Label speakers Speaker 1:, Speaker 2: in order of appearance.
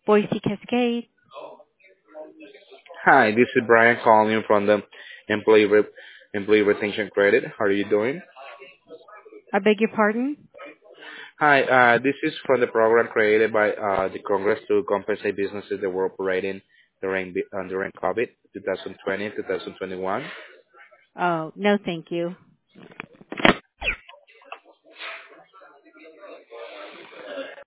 Speaker 1: Boise Cascade.
Speaker 2: Hi, this is Brian calling you from the employee rep, employee retention credit. How are you doing?
Speaker 1: I beg your pardon?
Speaker 2: Hi, this is from the program created by the Congress to compensate businesses that were operating during COVID 2020-2021.
Speaker 1: Oh, no, thank you.